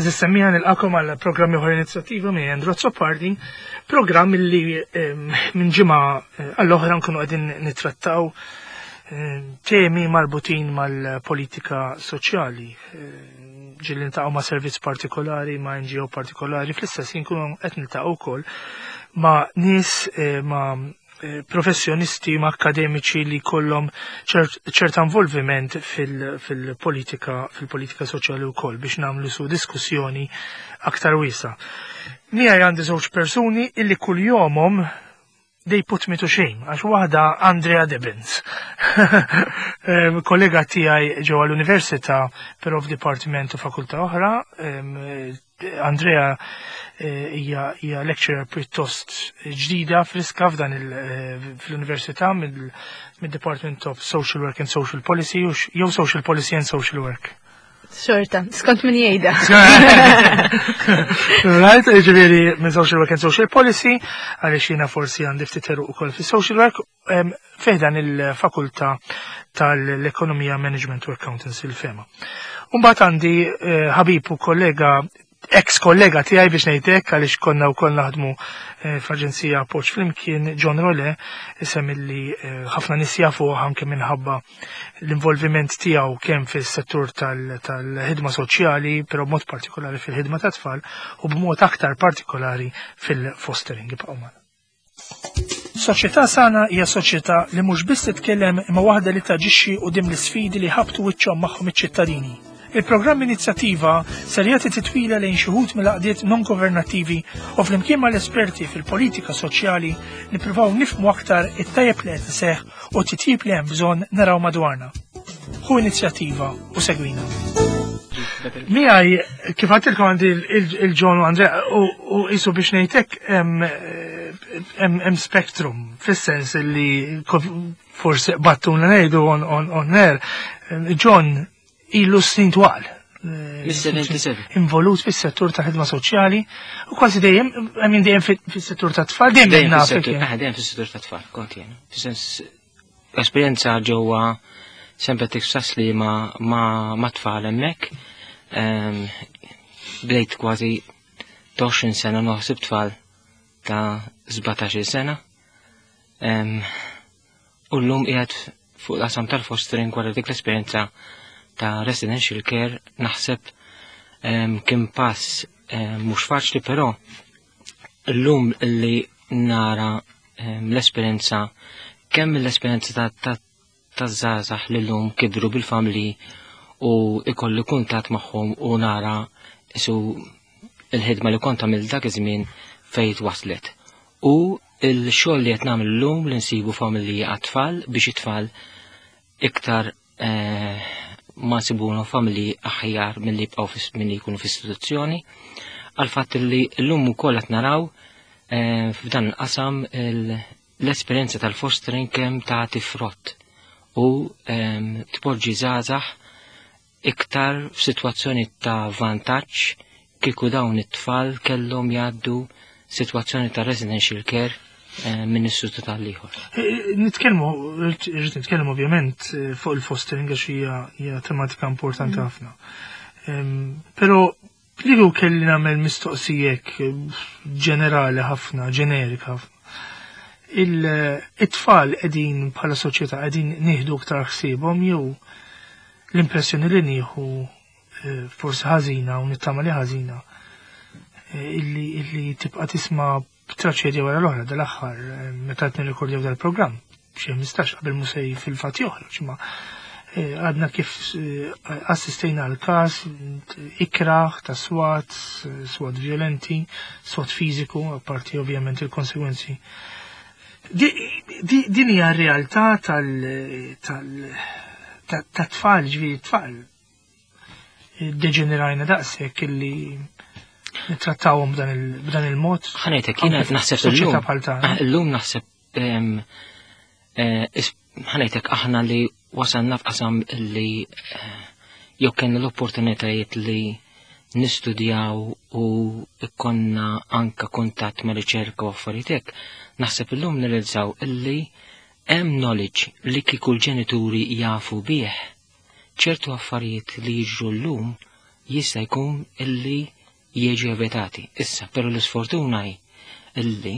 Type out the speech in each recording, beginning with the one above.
Semmija nilqakom għal programmi oħra inizjattiva minn Andrew Zoppardi, programm li minn ġimgħa għall-oħra nkunu qegħdin nittrattaw temi marbutin mal-politika soċjali. Ġilli niltaqgħu ma' servizz partikolari, ma' NGO partikolari, fl-istess nkunu qed niltaqgħu wkoll ma' nies ma' professjonisti ma' akademiċi li kollhom ċert involviment fil-politika soċjali wkoll biex nagħmlu su diskussjoni aktar wiesa'. Miegħi għandi żewġ persuni illi kuljomhom they put me to shame, għax waħda Andrea Debens, kollega tiegħi ġewwa l-Università, però f'dipartiment u fakultà oħra. Andrea hija lecturer pjuttost ġdida friska f'dan fl-Università mid-Department of Social Work and Social Policy jew Social Policy and Social Work. Xorta, skont min jgħida. Right, ġifieri minn Social Work and Social Policy, għaliex jiena forsi għandi ftit eruq ukoll fis-Social Work, f'dan il-Fakultà tal-Ekonomija Management u Accountancy il-FEMA. Mbagħad għandi ħabib u kollega ex-kollega tiegħi biex ngħidlek għaliex konna wkoll naħdmu f'aġenzija appoġġ flimkien, John Role, isem illi ħafna nies jafuh anke minħabba l-involviment tiegħu kemm fis-settur tal-ħidma soċjali, però b'mod partikolari fil-ħidma tat-tfal u b'mod aktar partikolari fil-fostering. Ibqgħu magħna. Soċjetà sana hija soċjetà li mhux biss titkellem imma waħda li taġixxi quddiem l-isfidi li ħabtu wiċċhom magħhom iċ-ċittadini. Il-programm inizjattiva ser jagħti titwila lejn xi wħud mill-għaqdiet non-governattivi u flimkien mal-esperti fil-politika soċjali nippruvaw nifhmu aktar it-tajjeb li qed iseħħ u t-titjib li hemm bżonn naraw madwarna. Ħu inizjattiva u segwina. Miegħi kif għadtilkom għandi il-John u Andrea u qisu biex ngħidlek hemm spektrum fis-sens li forsi battuna ngħidu on air. John ilu snin twal. Involut fis-settur ta' ħidma soċjali u kważi dejjem fis-settur ta' tfal, dejjem fis-settur ta' tfal, kont jien. Fis-sens esperjenza ġewwa St. Texas li ma' tfal hemmhekk. Bdejt kważi 20 sena noħsib tfal ta' 17 sena. U llum qiegħed fuq l-qasam tal-fostering wara dik l-esperjenza ta' residential care naħseb kien pass mhux faċli, però llum li nara l-esperjenza kemm l-esperjenza ta' żgħażagħ li llum kibru bil-familji u ikolli kuntatt magħhom u nara isu il-ħidma li kont għamil dak iż-żmien fejn waslet. U l-xogħol li qed nagħmel llum li nsibu familji għat-tfal biex it-tfal iktar ma nsibuna familji aħjar milli jibqgħu milli jkunu f'istituzzjoni, għal fatt li llum ukoll qed naraw f'dan il-qasam l-esperjenza tal-fostering kemm tagħti frott u tpoġġi żgħażagħ iktar f'sitwazzjoni ta' vantaġġ kieku dawn it-tfal kellhom jgħaddu sitwazzjoni ta' residential care minn istitut tal-ieħor. Nitkellmu ovvjament fuq il-fostering għax hija tematika importanti ħafna. Però li kelli nagħmel mistoqsijek ġenerali ħafna, ġenerika ħafna. It-tfal qegħdin bħala soċjetà qegħdin nieħdu aktar ħsiebhom jew l-impressjoni li nieħu forsi ħażina u nittama li ħażina illi tibqa' tisma' b'traċedja wara l-oħra dal-aħħar meta qed nirrekordjaw dal-programm xi 15 qabel musej fil-fatt joħroġ imma għadna kif assistejna l-każ ikraħ ta' swat violenti, swat fiżiku, apparti ovvjament il-konsegwenzi. Din hija r-realtà tat-tfal, ġifieri tfal deġenerajna daqshekk illi nittrattawhom b'dan il-mod. Ħanejtek jiena naħseb illum naħseb ħanejtek aħna li wasalna f'qasam li jew kellna l-opportunitajiet li nistudjaw u ikkonna anka kuntatt ma' riċerka u affarijiet hekk, naħseb illum nirrealizzaw illi hemm knowledge li kieku l-ġenituri jafu bih ċertu affarijiet li jiġru llum jista' jkun illi jieġu evitati. Issa, pero l-sfortuna illi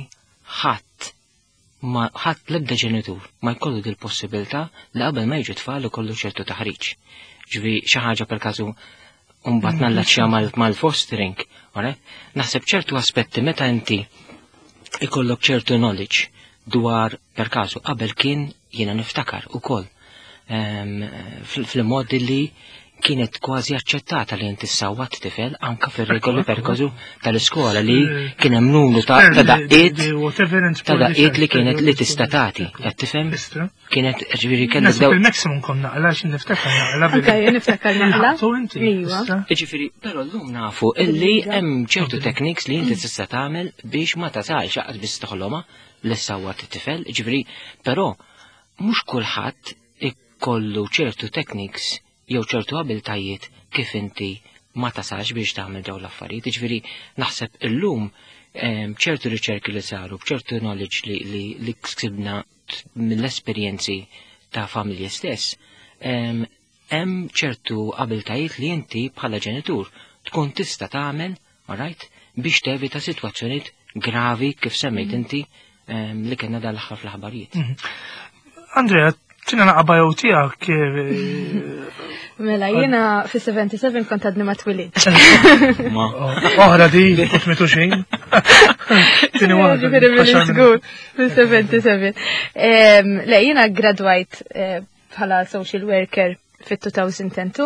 ħadd l-ebda ġenitur ma jkollu dil-possibilità li qabel ma jiġu tfal ikollu ċertu taħriġ. Ġifi xi ħaġa per-każu mbagħad nallaċċja mal-fostering, naħseb ċertu aspetti meta inti ikollok ċertu knowledge dwar per-każu qabel kien jiena niftakar ukoll fil-modi li kienet kważi aċċettata li inti ssawwat tifel anka fir-regoli per-każu tal-iskola li kien hemm numru ta' daqiet li kienet li tista' tagħti, qed tifhem? Kienet ġifieri kellek daw il-maximum kon naqla xi niftakar naqla. Okej, niftakar naqla. Ġifieri, però llum nafu illi hemm ċertu techniques li inti tista' tagħmel biex ma tasalx aqgħod biss toħlomha li ssawwat it-tifel, ġifieri, però mhux kulħadd ikollu ċertu techniques jew ċertu abiltajiet kif inti ma tasalx biex tagħmel dawn l-affarijiet. Ġifieri naħseb illum ċertu riċerki li saru b'ċertu knowledge li ksibna mill-esperjenzi ta' familji stess, hemm ċertu abiltajiet li inti bħala ġenitur tkun tista' tagħmel, biex tevita sitwazzjonijiet gravi kif semmejt inti li kellna dal-aħħar fl-aħbarijiet. Andrea, tina naqabajow tijak. Mela, jena fi 77 kont għadni ma twilid. Oħra di, kont mitu xejn. Tini waħda. Fi 77. Le, jena graduajt bħala social worker fi 2010.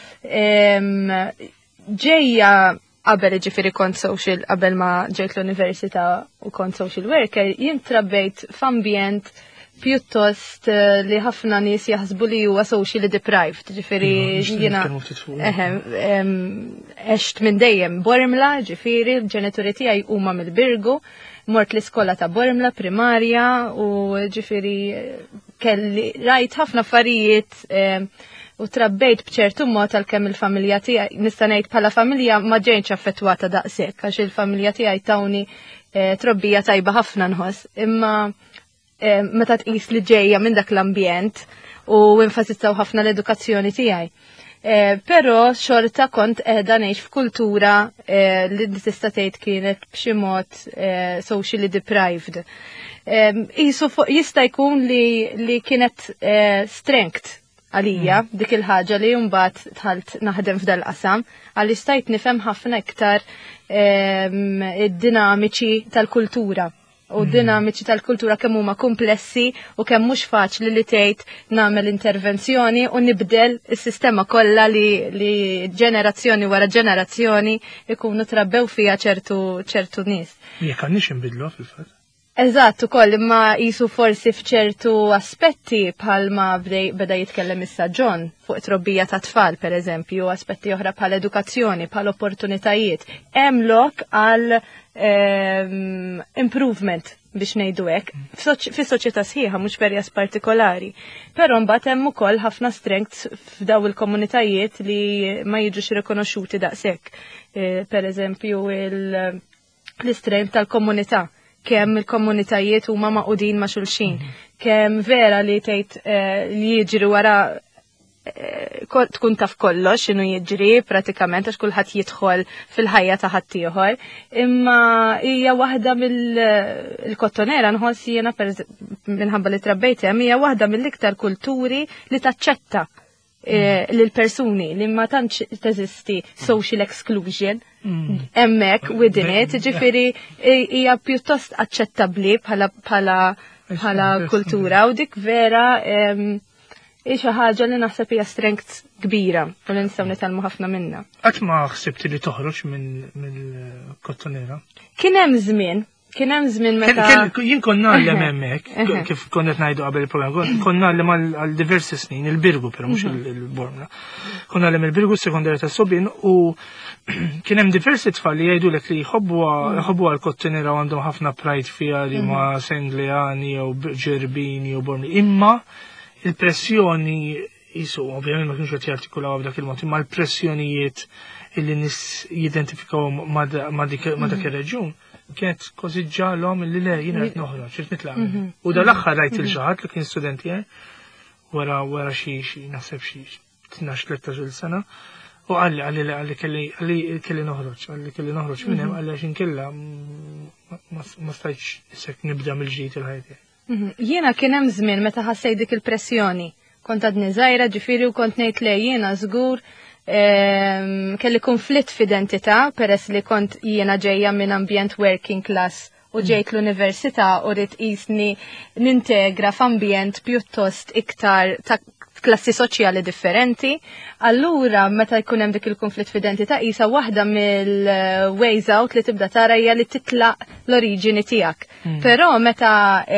Ġeja qabel ġifiri kont social, qabel ma ġejt l-università u kont social worker, jien trabbejt f'ambjent pjuttost li ħafna nies jaħsbu li huwa socially deprived, ġifieri jiena għext minn dejjem Bormla, ġifieri l-ġenituri tiegħi huma mill-Birgu, mort l-iskola ta' Bormla primarja u ġifieri kelli rajt ħafna affarijiet u trabbejt b'ċertu mod għalkemm il-familja tiegħi nista' ngħid bħala familja ma ġejtx affettwata daqshekk għax il-familja tiegħi tawni trobbija tajba ħafna nħoss, imma meta tqis li ġejja minn dak l-ambjent u enfasizzaw ħafna l-edukazzjoni tiegħi. Però xorta kont qiegħda ngħix f'kultura li tista' tgħid kienet b'xi mod socially deprived. Jista' jkun li kienet strength għalija dik il-ħaġa li mbagħad tħalt naħdem f'dal qasam għalli stajt nifhem ħafna iktar id-dinamiċi tal-kultura. U dinamiċi tal-kultura kemm huma komplessi u kemm mhux faċli li tgħid nagħmel intervenzjoni u nibdel is-sistema kollha li ġenerazzjoni wara ġenerazzjoni ikunu trabbew fiha ċertu nies. Jekk għandniex inbidlu fil-fatt. Eżatt, ukoll imma qisu forsi f'ċertu aspetti bħalma beda jitkellem issa John fuq trobbija ta' tfal pereżempju, aspetti oħra bħal edukazzjoni, bħal opportunitajiet. Hemm lok għal improvement biex ngħidu hekk fis-soċjetà sħiħa mhux perjas partikolari. Però mbagħad hemm ukoll ħafna strengths f'daw il-komunitajiet li ma jiġux rikonoxxuti daqshekk. Pereżempju l-istrength tal-komunità. Kemm il-komunitajiet huma maqudin ma' xulxin, kemm vera li tgħid li jiġri wara tkun taf kollox x'inhu jiġri pratikament għax kulħadd jidħol fil-ħajja ta' ħaddieħor, imma hija waħda mill-kottonera nħoss jiena minħabba li trabbejt hemm hija waħda mill-iktar kulturi li taċċetta lil-persuni li ma tantx teżisti social exclusion hemmhekk within it, ġifieri hija pjuttost aċċettabbli bħala kultura u dik vera xi ħaġa li naħseb hija strength kbira u li nistgħu nitalmu ħafna minnha. Qatt ma ħsibti li toħroġ mill-kottonera? Kien hemm żmien meta jien konna nagħlem hemmhekk kif konnet ngħidu qabel il-programm, konna nagħlem għal diversi snin il-Birgu però mhux il-Bormla. Konna nagħlem il-Birgu sekondarja ta' Sobin u kien hemm diversi tfal li jgħidulek li jħobbu għall-kottonera u għandhom ħafna pride fiha li ma Senglejani jew Ġerbini jew Bormli. Imma il-pressjoni jisu, ovvjament ma kienx qed jartikulaw b'dak il-mod, imma l-pressjonijiet illi nis jidentifikaw ma dak ir-reġjun kienet kważi ġalhom li le jiena qed noħroġ, qed nitlaq. U dal-aħħar rajt il-ġaħat li kien student tiegħi wara xi naħseb xi 12-13 sena U għalli kelli noħroġ minn hemm għalli għax inkella ma stajtx isek nibda mill-ġdid il-ħajja. Jiena kien hemm żmien meta ħassej dik il-pressjoni. Kont għadni żgħira ġifieri u kont ngħid lej jiena żgur kelli konflitt f'identità peress li kont jiena ġejja minn ambjent working class u ġejt l-università u rrid qisni nintegra f'ambjent pjuttost iktar ta' klassi soċjali differenti. Allura meta jkun hemm dik il-konflitt f'identità qisha waħda mill-ways out li tibda tara hija li titlaq l-oriġini tiegħek. Però meta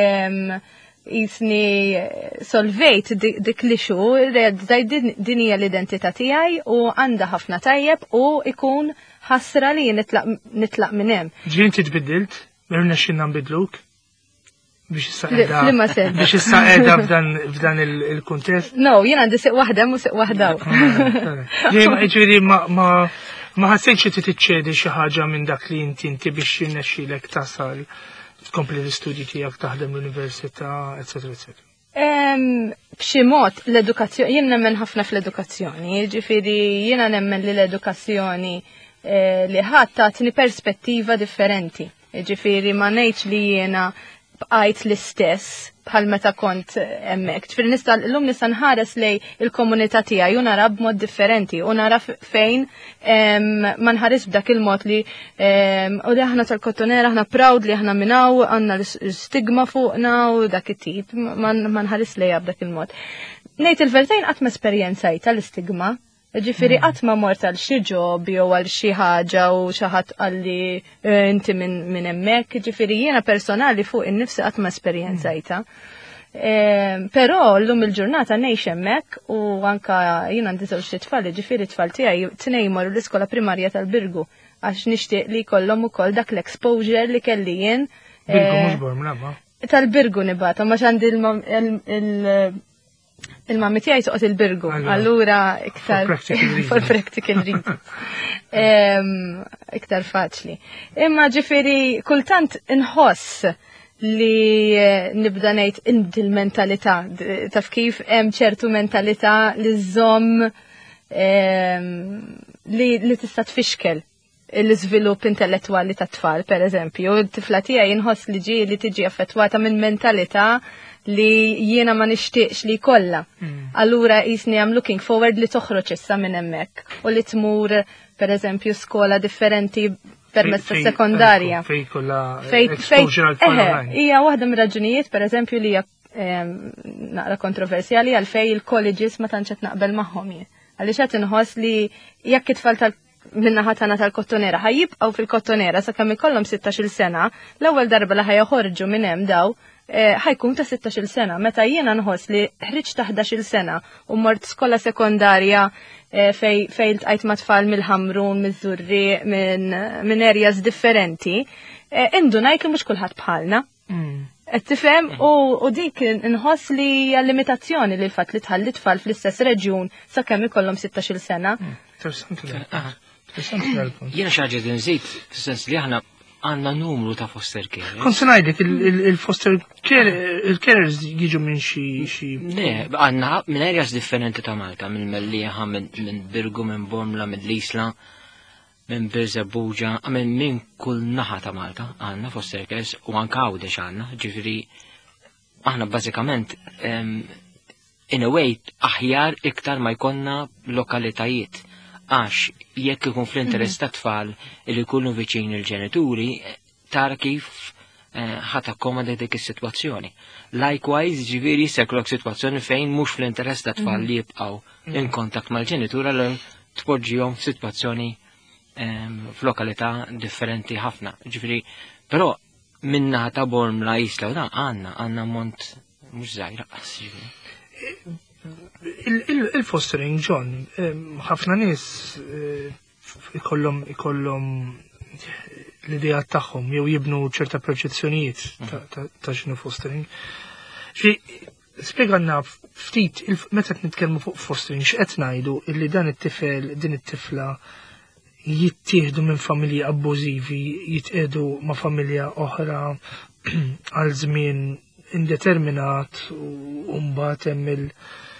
jisni solvejt dik li xu, din hija l-identità tiegħi u għandha ħafna tajjeb u ikun ħasra li nitlaq minn hemm. Ġien titbiddilt, mirna xinna nbidluk biex issa qiegħda f'dan il-kuntest. No, jien għandi siq waħda u siq waħda. Ġifieri ma ħassejtx li tiċċedi xi ħaġa minn dak li inti biex jinnexxielek tasal tkompli l-istudji tiegħek taħdem l-università, eċetera, eċetera. B'xi mod l-edukazzjoni, jien nemmen ħafna fl-edukazzjoni, ġifieri jiena nemmen li l-edukazzjoni li ħadd tagħtini perspettiva differenti. Ġifieri ma ngħidx li jiena bqajt l-istess bħal meta kont hemmhekk. Ġifieri llum nista' nħares lej il-komunità tiegħi u nara b'mod differenti u nara fejn ma nħares b'dak il-mod li u li aħna tal-Kottonera aħna proud li aħna minnaw għandna l-stigma fuqna u dak it-tip ma nħares lejha b'dak il-mod. Ngħid il-vertejn qatt ma esperjenzajt tal-istigma. Ġifieri qatt ma mort għal xi ġob jew għal xi ħaġa u xi ħadd qalli inti minn hemmhekk, ġifieri jiena personali fuq innifsi qatt ma esperjenzajta. Però llum il-ġurnata ngħix hemmhekk u anke jien għandi żewġ tfal, ġifieri t-tfal tiegħi tnejn jmorru l-iskola primarja tal-Birgu għax nixtieq li jkollhom ukoll dak l-exposure li kelli jien. Birgu mhux Bormla. Tal-Birgu nibata, ma għandi il-mammi tiegħi toqgħod il-Birgu, allura iktar for practical reasons. Iktar faċli. Imma ġifieri kultant inħoss li nibda ngħid il-mentalità taf kif hemm ċertu mentalità li żomm li tista' tfixkel l-iżvilupp intellettwali tat-tfal, pereżempju, t-tifla tiegħi inħoss li tiġi affettwata minn mentalità li jiena ma nixtieqx li kollha. Allura qisni I'm looking forward li toħroġ issa minn hemmhekk u li tmur pereżempju skola differenti permezz tas-sekondarja. Fejn kollha exposure għal hija waħda mir-raġunijiet pereżempju li hija naqra kontroversjali għalfejn il-colleges ma tantx qed naqbel magħhom jien. Għaliex qed inħoss li jekk it-tfal minnaħa tagħna tal-Kottonera ħajjibqgħu fil-Kottonera sakemm ikollhom 16-il sena, l-ewwel darba li ħajjoħorġu minn hemm daw ħajkun ta' 16-il sena. Meta jiena nħoss li ħriġt ta' 11-il sena u mort skola sekondarja fejn ltqajt ma' tfal mill-Ħamrun, miż-Żurri, minn areas differenti, indunajt li mhux kulħadd bħalna. Qed tifhem u dik inħoss li hija limitazzjoni li l-fatt li tħalli tfal fl-istess reġjun sakemm ikollhom 16-il sena. Jiena xi ħaġa nżid fis-sens li aħna għandna numru ta' foster care. Kont se ngħidlek il-foster care il-carers jiġu minn xi. Le, għandna minn areas differenti ta' Malta, minn Mellieħa, minn Birgu, minn Bormla, minn Lisla, minn Birżebbuġa, minn kull naħa ta' Malta għandna foster cares u anke Għawdex għandna, ġifieri aħna bażikament in a way aħjar iktar ma jkollna lokalitajiet. Għax jekk ikun fl-interess ta' tfal li jkunu viċin il-ġenituri, tara kif ħat akkomoda dik is-sitwazzjoni. Likewise, ġifieri jseklok sitwazzjoni fejn mhux fl-interess ta' tfal li jibqgħu in kontakt mal-ġenitura l tpoġġihom f'sitwazzjoni f'lokalità differenti ħafna. Ġifieri, però minna ta' Bormla Isla u da għandna mont mhux żgħir ġifieri. Il-fostering, John, ħafna nies ikollhom l-idea tagħhom jew jibnu ċerta proġezzjonijiet ta' x'inhu fostering. Spjegħalna ftit meta qed nitkellmu fuq fostering x'qed ngħidu illi dan it-tifel din it-tifla jittieħdu minn familji abbużivi, jitqiedu ma' familja oħra għal żmien indeterminat u mbagħad hemm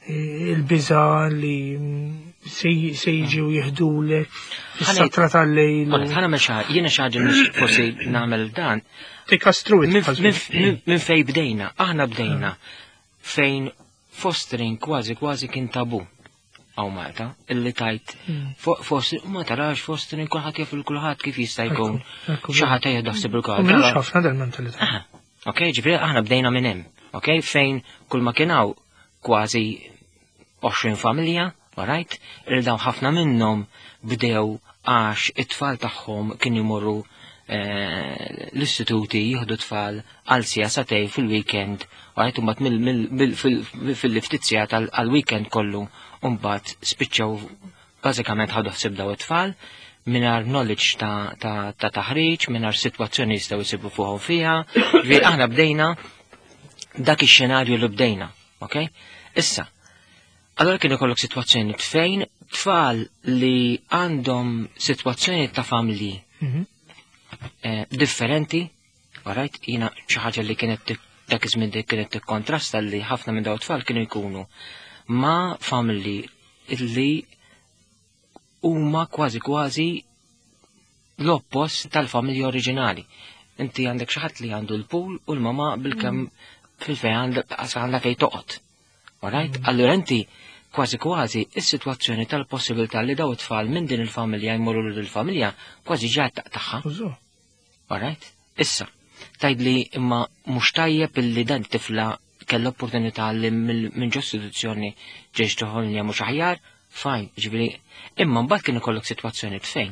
il-biża li se jiġu jihdulek fis-satra tal-lejl. Ħana jiena xaġa nix forsi nagħmel dan. Tikastru Minn fej bdejna, aħna bdejna fejn fostering kważi kien tabu. Aw Malta, illi tajt fostering, ma tarax fostering kulħadd jaf il-kulħadd kif jista' jkun xi ħadd jaħseb il-kulħadd. Mhux ħafna dal-mentalità. Okej, ġifieri aħna bdejna minn hemm, okej, fejn kull ma kien hawn kważi 20 familja, alright, il-daw ħafna minnhom bdew għax it-tfal tagħhom kien imorru l-istituti jieħdu tfal għal sijasatej fil-weekend, għajt umbat fil-liftizja tal-weekend kollu, umbat spiċċaw bażikament ħadu ħsib daw it-tfal, minar knowledge ta' taħriġ, minar situazzjoni jistaw jisibu fuħom fija, aħna bdejna dak ix-xenarju li bdejna, ok? Issa, allora kien ikollok situazzjoni fejn tfal li għandhom situazzjoni ta' familji differenti, alright, jina ċaħġa li kienet dak iż-żmien kienet tikkontrasta li ħafna minn daw tfal kienu jkunu ma' familji li huma kważi l-oppost tal-familja oriġinali. Inti għandek xi ħadd li għandu l-pool u l-mama bil-kemm fil-fejn għandha fejn toqgħod. Alright? Allura inti kważi is-sitwazzjoni tal-possibilità li daw it-tfal minn din il-familja jmorru lill-familja kważi ġat tagħha. Alright? Issa, tgħidli imma mhux tajjeb illi dan tifla kellha opportunità li minn ġo istituzzjoni ġejx toħolni mhux aħjar, fajn, ġifieri, imma mbagħad kien ikollok sitwazzjoni fejn.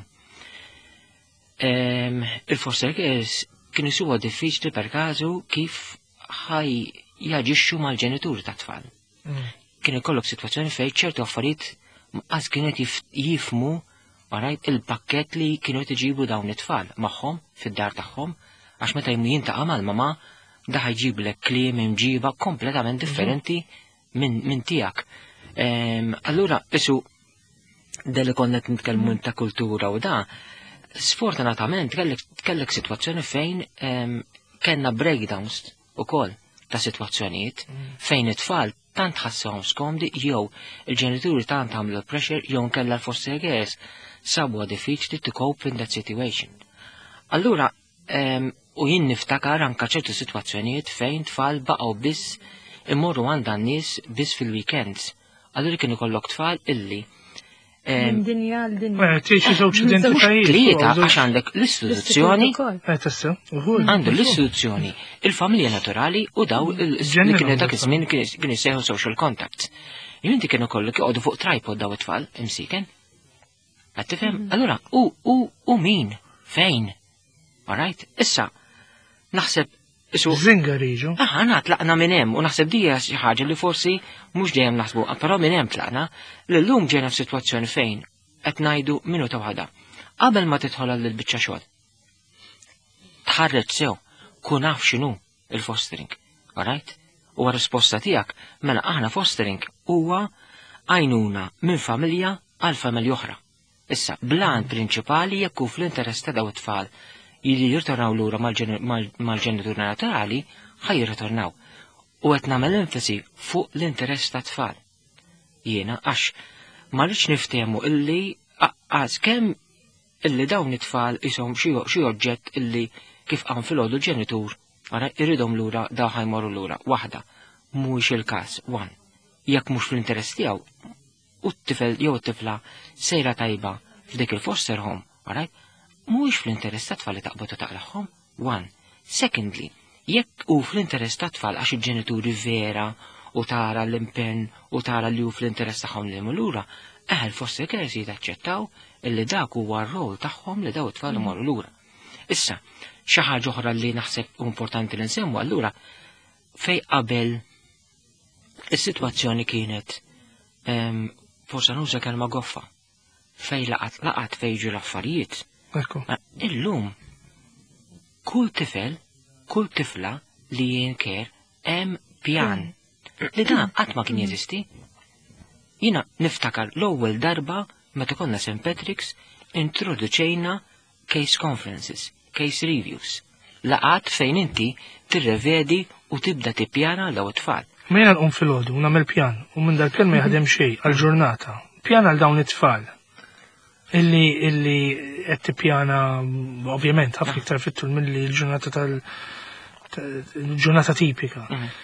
Il-foster cares kien isuwa diffiċli per każu kif ħaj jaġixxu mal-ġenituri ta' tfal. Kien ikollok sitwazzjoni fejn ċertu affarijiet qas kienet jifmu il-pakket li kienu iġibu dawn it-tfal magħhom fid-dar tagħhom għax meta jintaqa' mal-mama da ħajġiblek kliem imġiba kompletament differenti minn tiegħek. Allura isu deli konnet nitkellmu ta' kultura u da, sfortunatament kellek sitwazzjoni fejn kellna breakdowns ukoll ta' sitwazzjonijiet fejn it-tfal tant ħassahom skomdi jew il-ġenituri tant għamlu pressure jew kellha l-foster cares sabu diffiċli to cope in that situation. Allura u jien niftakar anka ċertu sitwazzjonijiet fejn tfal baqgħu biss imorru għal dan nies biss fil-weekends. Allura kien ikollok tfal illi dinja l-dinja. Tiexi żewġ identitajiet. Tlieta għax għandek l-istituzzjoni, għandu l-istituzzjoni, il-familja naturali u daw li kienu dak iż-żmien kienu jseħħu social contacts. Inti kienu kollok joqogħdu fuq tripod daw it-tfal imsiken. Qed tifhem? Allura u min fejn? Alright? Issa naħseb Zinga riġu. Aħna tlaqna minn hemm u naħseb dija xi ħaġa li forsi mhux dejjem naħsbu, però minn hemm tlaqna li llum ġejna f'sitwazzjoni fejn qed ngħidu minuta waħda. Qabel ma tidħol lill-biċċa xogħol. Tħarreġ sew, kun naf x'inhu il-fostering. Alright? U risposta tiegħek mela aħna fostering huwa għajnuna minn familja għal familja oħra. Issa, blan prinċipali jekk hu fl-interess ta' daw it-tfal jili jirtornaw l-ura mal-ġenitur naturali, ħaj jirtornaw. U għet namel enfasi fuq l-interess ta' tfal. Jena, għax, marriċ niftemu illi, għaz kem illi dawn it-tfal jisom xie oġġett illi kif għan fil-ħodu l-ġenitur, għara irridom l-ura daw ħajmorru l-ura. Waħda, mux il-kas, one. Jekk mux fl-interess tijaw, u t-tifel jew t-tifla sejra tajba f'dik il-foster home, għara, mhuwiex fl-interess ta' tfal li taqbad u taqlaħħom, one. Secondly, jekk hu fl-interess ta' tfal għax il-ġenituri vera u tara l-impenn u tara li hu fl-interess tagħhom li lura, il-foster care jitaċċettaw illi dak huwa r-rol tagħhom li daw it-tfal imorru lura. Issa, xi ħaġa oħra li naħseb importanti li nsemmu allura fej qabel is-sitwazzjoni kienet forsa nuża kelma goffa fej laqat fejġu l-affarijiet. Illum, kull tifel, kull tifla li jinker hemm pjan. Li dan qatt ma kien jeżisti. Jiena niftakar l-ewwel darba meta konna St. Patrick's introduċejna case conferences, case reviews. Laqat fejn inti tirrevedi u tibda tippjana daw it-tfal. Mejna nqum fil-ħodu, nagħmel pjan, u minn dal-pjan ma jaħdem xejn għal-ġurnata. Pjan għal dawn it-tfal. Illi qed tippjana ovvjament ħafna iktar fit-tul milli l-ġurnata tal-ġurnata tipika.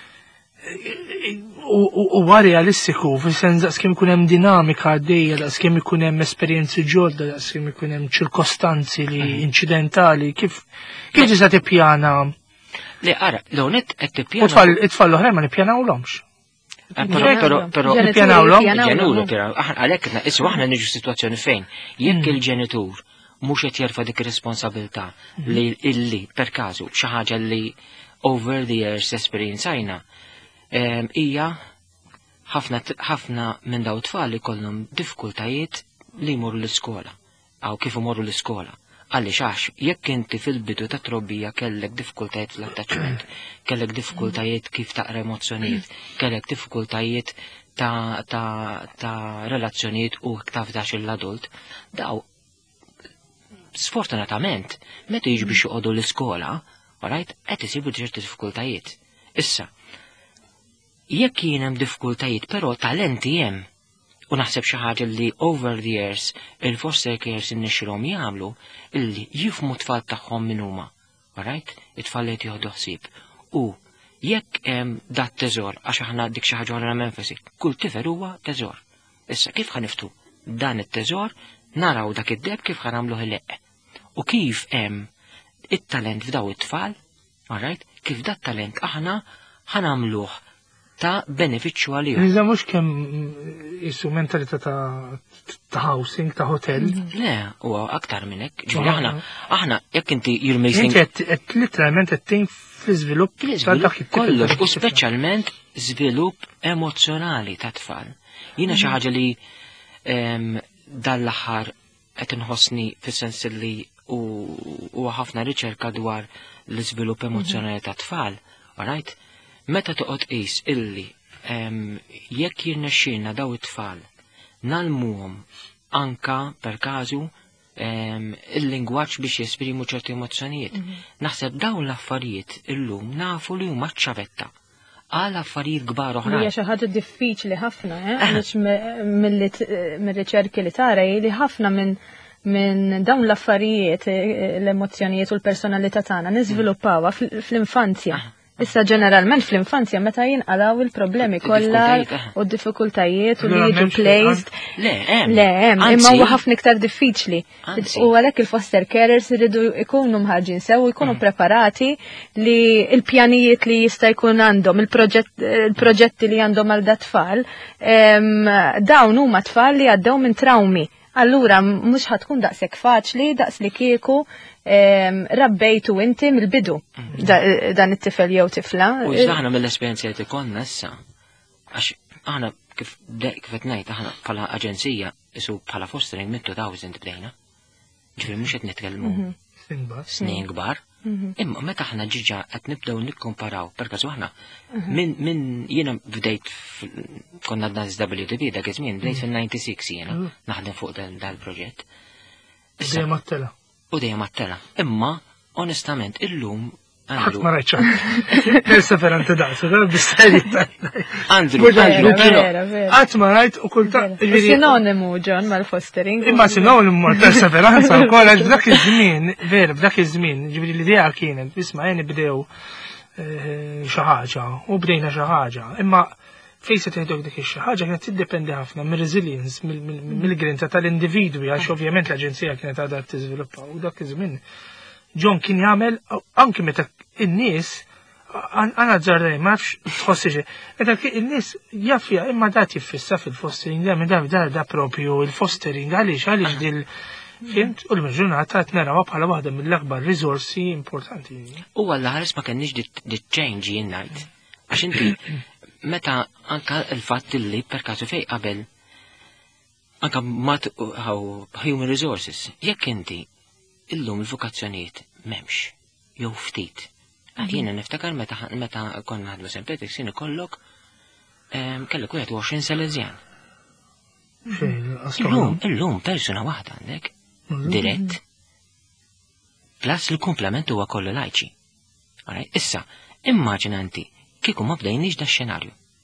U realistiku, fil-sens daqs kemm ikun hemm dinamika għaddejja, daqs kemm ikun hemm esperjenzi ġodda, daqs kemm ikun hemm ċirkostanzi li inċidentali, kif tista' tippjana. Le, ara, l-għonet qed tippjana. U it-tfal l-oħrajn ma nippjanawlhomx. Però nippjanawlhom. Għalhekk issu aħna niġu situazzjoni fejn jekk il-ġenitur mhux qed jerfa' dik ir-responsabilità li illi per każu xi ħaġa li over the years esperjenzajna hija ħafna minn daw tfal li kollhom diffikultajiet li jmorru l-iskola aw kif imorru l-iskola. Għaliex għax, jekk inti fil-bidu ta' trobbija kellek diffikultajiet fl-attaċment, kellek diffikultajiet kif taqra emozzjonijiet, kellek diffikultajiet ta' relazzjonijiet u taf dax l-adult, daw sfortunatament meta jiġu biex joqogħdu l-iskola, alright, qed isibu ċerti diffikultajiet. Issa, jekk kien hemm diffikultajiet, però talenti hemm. U naħseb xi ħaġa li over the years il-foster cares innexxilhom jagħmlu illi jifhmu tfal tagħhom min huma. Alright? It-tfal li jieħdu ħsieb. U jekk hemm dat teżor għax aħna dik xi ħaġa wara menfasi, kull tifel huwa teżor. Issa kif ħaniftu dan it-teżor naraw dak id-deb kif ħanamluh leq. U kif hemm it-talent f'daw it-tfal, alright? Kif dat talent aħna ħanamluh ta' beneficju għalihom. Iżda mhux kemm issu mentalità ta' housing, ta' hotel. Le, huwa aktar minn hekk. Aħna jekk inti you're qed literalment qed tgħin fl-iżvilupp ta' dak kollox, u speċjalment żvilupp emozjonali ta' tfal. Jiena xi ħaġa li dal-aħħar qed inħossni fis-sens li huwa ħafna riċerka dwar l-iżvilupp emozjonali ta' tfal, alright? Meta toqgħod qis illi jekk jirnexxielna daw it-tfal nalmuhom anka per każu il-lingwaġġ biex jesprimu ċerti emozzjonijiet. Naħseb dawn l-affarijiet illum nafu li huma ċavetta għal affarijiet kbar oħrajn. Hija xi ħaġa diffiċli ħafna, għaliex mir-riċerki li tara li ħafna minn dawn l-affarijiet l-emozzjonijiet u l-personalità tagħna niżviluppawha fl-infanzja. Issa ġeneralment fl-infanzja meta jinqalaw il-problemi kollha u d-diffikultajiet u li jiġu placed. Le, hemm, imma huwa ħafna iktar diffiċli. U għalhekk il-foster carers iridu jkunu mħarġin sew u jkunu preparati li l-pjanijiet li jista' jkun għandhom, il-proġetti li għandhom għal dat tfal, dawn huma tfal li għaddew minn trawmi. Allura mhux ħatkun daqshekk faċli daqs li kieku rabbejtu inti mill-bidu dan it-tifel jew tifla. U aħna mill-esperjenza li ikollna issa għax aħna kif qed ngħid aħna bħala aġenzija isu bħala fostering minn 2000 bdejna. Ġifieri mhux qed nitkellmu snin kbar. Imma meta aħna ġiġa qed nibdew nikkomparaw perkaż aħna minn jiena bdejt konna WDB dak iż-żmien bdejt fil-96 jiena naħdem fuq dal-proġett. Dejjem għattela. U dejjem għattela. Imma onestament illum ħadd ma rajtx. Perseveranti daqs, bis-serjetà. Andrew, qatt ma rajt u kultant. Sinonimu John mal-fostering. Imma sinonimu mal-perseveranza wkoll għax f'dak iż-żmien, vera f'dak iż-żmien, ġifieri l-idea kienet isma' nibdew xi ħaġa u bdejna xi ħaġa. Imma fejn se tgħidok dik xi ħaġa kienet tiddependi ħafna mir-resilience, mill-grinta tal-individwi għax ovvjament l-aġenzija kienet għadha tiżviluppa u dak iż-żmien John kien jagħmel anke meta in-nies għana ġarrej ma nafx tħossiġi. Meta in-nies jaffja imma da tiffissa fil-fostering da propju il-fostering għaliex dil fimt u l-ġurnata qed narawha bħala waħda mill-akbar riżorsi importanti. U għall-ħares ma kenniex dit-change jien ngħid. Għax inti meta anka l-fatt li per kasu fej qabel anka human resources jekk inti illum il-vokazzjonijiet memx, jew ftit. Jiena niftakar meta konna ħadmu St. Patrick's jien ikollok kellek 21 Salesian. Illum persuna waħda għandek, dirett, plus il-komplement huwa kollu lajċi. Issa, immaġinanti kieku ma bdejniex da xenarju.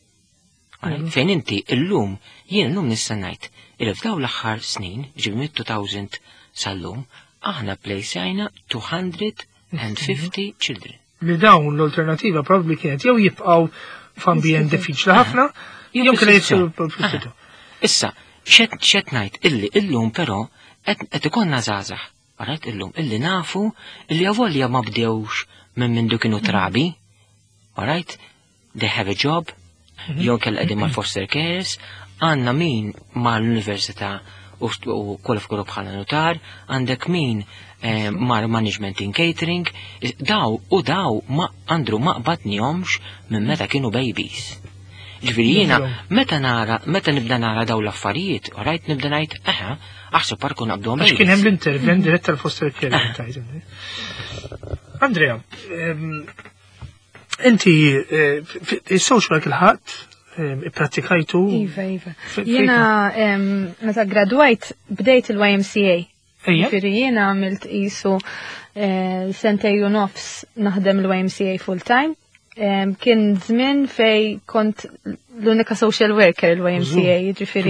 Fejn inti illum jien illum nista' ngħid il f'daw l-aħħar snin, ġibi mid-2000 sal-lum, aħna plejsajna 250 children. Li dawn l-alternativa probably kienet jew jibqgħu f'ambjent diffiċli ħafna, jew kien jisiru prostitutu. Issa, xed ngħid illi illum però qed ikollna żgħażagħ, rajt illum illi nafu illi avolja ma bdewx minn mindu kienu trabi, alright, they have a job, jew kell qegħdin mal-foster cares, għandna min mal-università u kwalifikaru bħala notar, għandek min mar management in catering, daw Andrew ma qbadnihomx minn meta kienu babies. Ġifieri jiena meta nibda nara daw l-affarijiet, rajt nibda ngħid aħseb parku naqbduhom babies. Għax kien hemm l-intervent dirett tal-foster care. Andrea, inti is-social work il-ħadd ippratikajtu? Iva. Jiena meta gradwajt bdejt il-YMCA. Ġifieri jiena għamilt qisu sentej u nofs naħdem il-YMCA full time. Kien żmien fej kont l-unika social worker il-YMCA, ġifieri.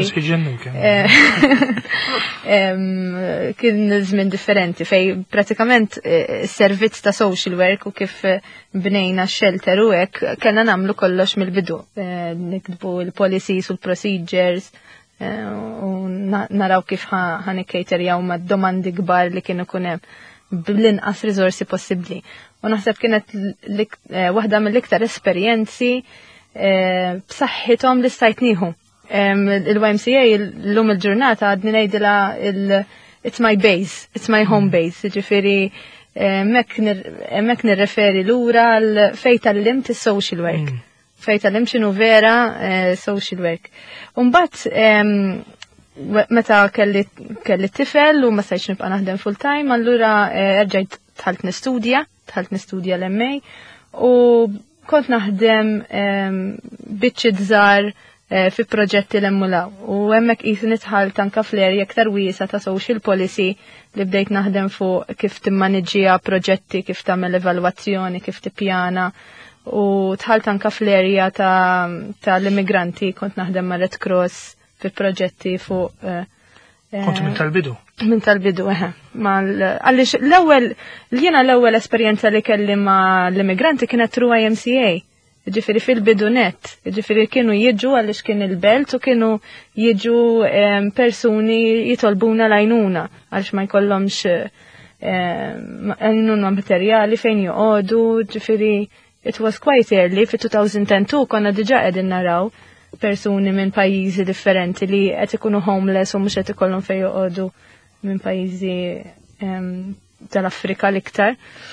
Kien żmien differenti fej pratikament servizz ta' social work u kif bnejna shelter u hekk kellna nagħmlu kollox mill-bidu. Nikdbu l-policies u l-procedures u naraw kif ħanikejterjaw ma' domandi kbar li kienu kunem bl-inqas riżorsi possibbli. U naħseb kienet waħda mill-iktar esperjenzi b'saħħithom li stajt nieħu. Il-YMCA l-lum il-ġurnata għadni ngħidilha it's my base, it's my home base, ġifieri hemmhekk nirreferi lura l fejn tallimt is-social work. Fejn tallimt x'inhu vera social work. Mbagħad meta kelli tifel u ma stajtx nibqa' naħdem full time, allura erġajt tħalt nistudja l-MA u kont naħdem biċċiet żgħar fi proġetti l-emmulaw. U hemmhekk qisi nitħalt anke fl-erja aktar wiesa ta' social policy li bdejt naħdem fuq kif timmaniġġija proġetti, kif tagħmel evalwazzjoni, kif tippjana. U tħalt anke fl-erja ta' l-immigranti kont naħdem ma' Red Cross fi proġetti fuq. Kont minn tal-bidu? Minn tal-bidu, għaliex l-ewwel esperjenza li kelli ma' l-immigranti kienet through YMCA. Ġifieri fil-bidu net, ġifieri kienu jiġu għaliex kien il-belt u kienu jiġu persuni jitolbuna l-għajnuna għaliex ma jkollhomx għajnuna materjali fejn joqogħdu, ġifieri it was quite early, fi 2002 konna diġà qegħdin naraw persuni minn pajjiżi differenti li qed ikunu homeless u mhux qed ikollhom fejn joqogħdu minn pajjiżi tal-Afrika l-iktar.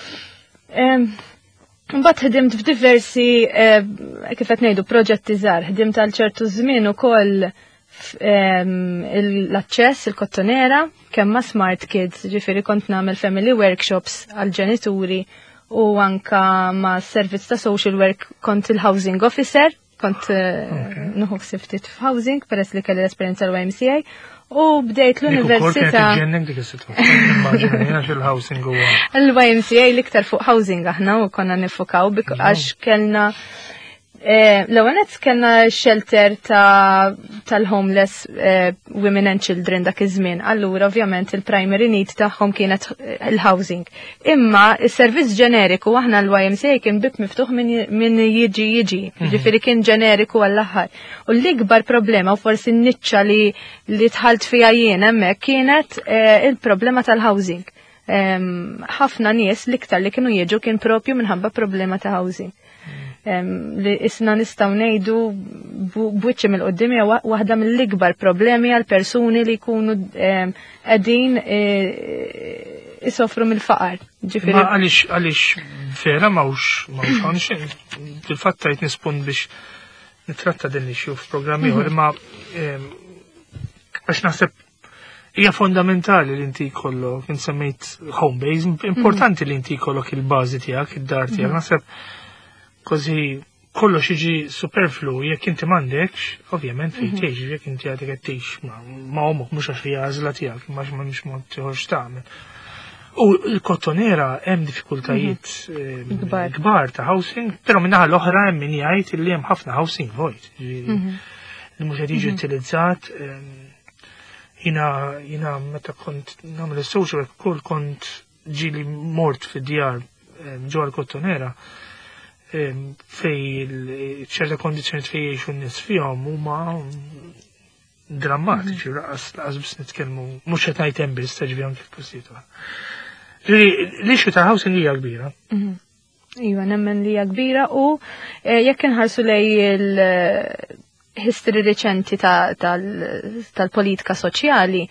Mbagħad ħdimt f'diversi kif qed ngħidu proġetti żgħar, ħdimt għal ċertu żmien ukoll l-aċċess il-kottonera kemm ma' Smart Kids, ġifieri kont nagħmel family workshops għal ġenituri u anka ma' servizz ta' social work kont il-housing officer, kont nuħu ftit f'housing peress li kelli l-esperjenza l-YMCA u bdejt l-università. L-YMCA l-iktar fuq housing aħna u konna nifokaw għax kellna l-għanet kellna shelter tal-homeless women and children dak iż-żmien. Allura ovvjament il-primary need tagħhom kienet il-housing. Imma is-servizz ġeneriku aħna l-YMCA kien bib miftuħ minn jiġi. Ġifieri kien ġeneriku għall-aħħar. U l-ikbar problema u forsi n-niċċa li tħalt fija jien hemmhekk kienet il-problema tal-housing. Ħafna nies l-iktar li kienu jiġu kien propju minħabba problema ta' housing. Li isna nistaw nejdu b'wiċċi mill-qoddim hija waħda mill-ikbar problemi għal persuni li jkunu qegħdin isofru mill-faqar. Ma għaliex vera mawx fil-fatt tajt nispun biex nitratta din issue f'programmi ieħor, imma għax naħseb hija fondamentali li inti jkollok insemmejt home base, importanti li inti jkollok il-bażi tiegħek, id-dar tiegħek. Naħseb kważi kollox jiġi superflu jekk inti m'għandekx, ovvjament fejn tgħix, jekk inti għadek qed tgħix ma' omok mhux għax hija għażla tiegħek, imma mhux mod tieħorx tagħmel. U l-kottonera hemm diffikultajiet kbar ta' housing, però minnaħa l-oħra hemm min jgħid li hemm ħafna housing void. Li mhux qed jiġi utilizzat. Jina meta kont nagħmel is-social work ukoll kont ġili mort fid-djar ġewwa l-kottonera fej ċerta kondizzjonijiet fejn jgħixu n-nies fihom huma drammatiċi, laqas biss nitkellmu mhux qed ngħid hemm biss taġbi anke f'postijiet oħra. L-issue ta' housing hija kbira. Iva, nemmen li hija kbira u jekk inħarsu lej il-history reċenti tal-politika soċjali,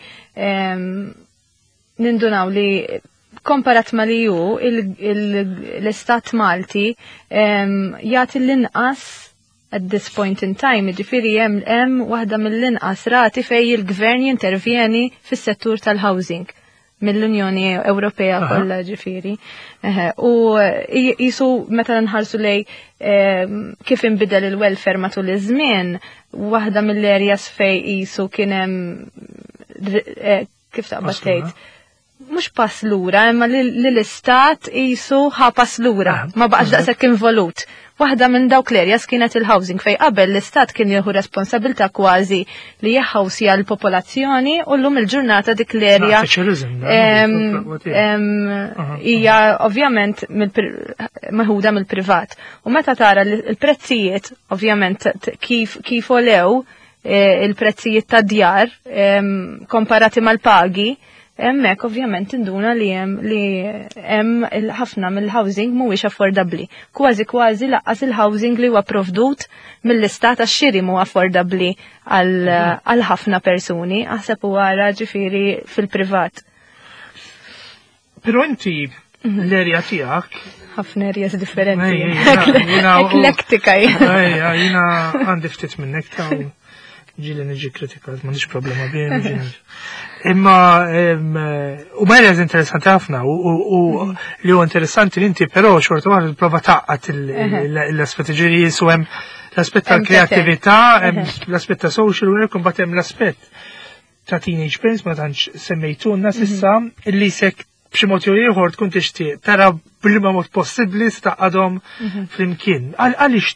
nindunaw li komparat ma li ju l-istat Malti jagħti l-inqas at this point in time, ġifiri hemm waħda mill-inqas rati fej il-gvern jintervjeni fis-settur tal-housing mill-Unjoni Ewropea kollha ġifieri. U jisu meta nħarsu lej kif inbidel il-welfare matul iż-żmien, waħda mill-areas fej jisu kien hemm kif taqbad tgħid. Mhux pass lura, imma l-istat jisu ħa pass lura, ma baqax daqshekk involut. Waħda minn dawk l-areas kienet il-housing fej qabel l-istat kien jieħu responsabilta kważi li jaħħawsija l-popolazzjoni u llum il-ġurnata dik l-area hija ovvjament maħuda mill-privat. U meta tara l-prezzijiet ovvjament kif olew il-prezzijiet ta' djar komparati mal-pagi, hemmhekk ovvjament induna li hemm ħafna mill-housing mhuwiex affordabbli. Kważi laqqas il-housing li huwa provdut mill-istat għax-xiri mhu affordabbli għal ħafna persuni, aħseb huwa ġifieri fil-privat. Però inti l-erja tiegħek ħafna areas differenti. Eklektika. Jiena għandi ftit minnek ta' ġili niġi kritikat, m'għandix problema bejn. Imma u areas interessanti ħafna u li huwa interessanti li inti però xorta waħda tipprova taqqat l-aspetti ġiri jisu hemm l-aspett tal-kreattività, hemm l-aspett ta' social work, u mbagħad hemm l-aspett ta' teenage parents ma tantx semmejtulna s'issa illi sekk b'xi mod jew ieħor tkun tixtieq tara b'liema mod possibbli staqadhom flimkien. Għaliex